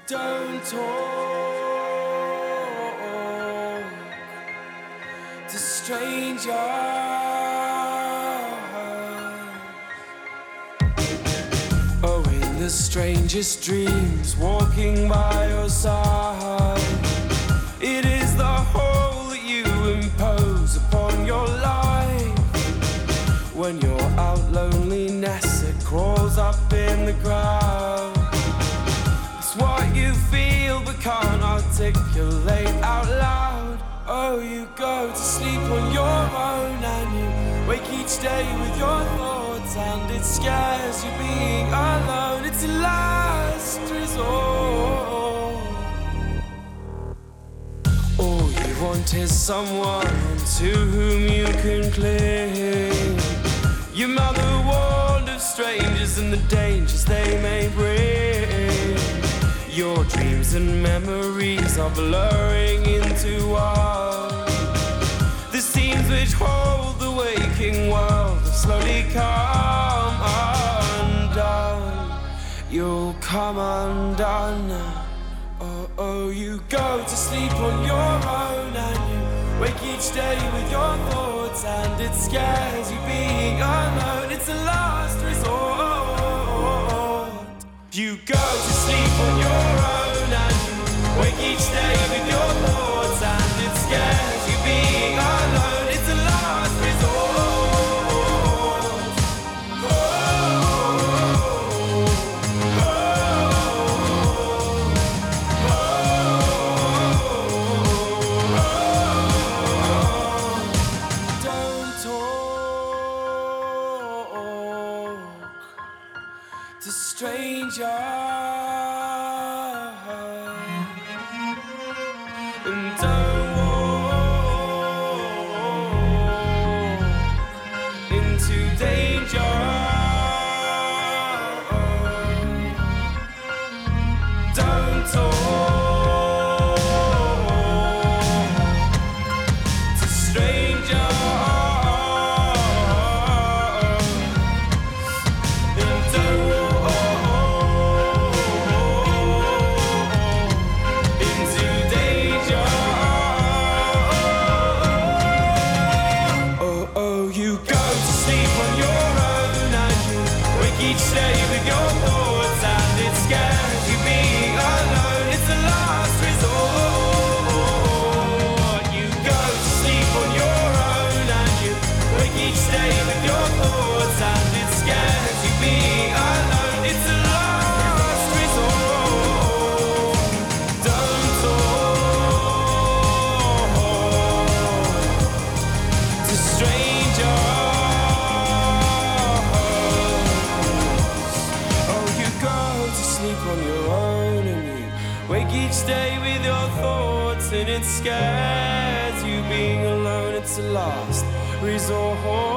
Don't talk to strangers. Oh, in the strangest dreams, walking by your side, it is the hole that you impose upon your life. When you're out, loneliness, it crawls up in the crowd. What you feel but can't articulate out loud. Oh, you go to sleep on your own and you wake each day with your thoughts, and it scares you being alone. It's a last resort. All you want is someone to whom you can cling. Your mother warned of strangers and the dangers they may bring. Your dreams and memories are blurring into one. The scenes which hold the waking world have slowly come undone. You'll come undone now. Oh, oh, you go to sleep on your own and you wake each day with your thoughts, and it scares you being alone. It's a last resort. You go to sleep on your own and you wake each day with your thoughts, and it scares you being alone. It's a last resort. Don't talk to strangers. And don't walk into danger. Don't talk to strangers. And don't into danger. Oh, oh, you go to sleep on your own and you wake each day with your thoughts, and it scares you being alone. It's a last resort. You go to sleep on your own and you wake each day with your thoughts, and it scares you being alone. It's a last resort. Don't talk to strangers. Oh, you go to sleep on your own and you wake each day with your thoughts, and it scares you being alone. It's a last resort.